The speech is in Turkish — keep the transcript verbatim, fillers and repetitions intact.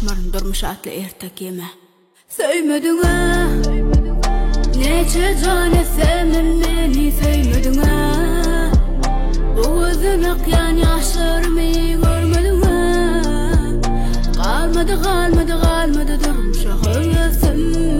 koşmarın durmuş atlı ertek yeme. Söymedüňe neçe jane semin meni söymedüňe. Bu özüm akyan yaşlarımı görmedüňe. Kalmadı kalmadı kalmadı durmuş hevesim.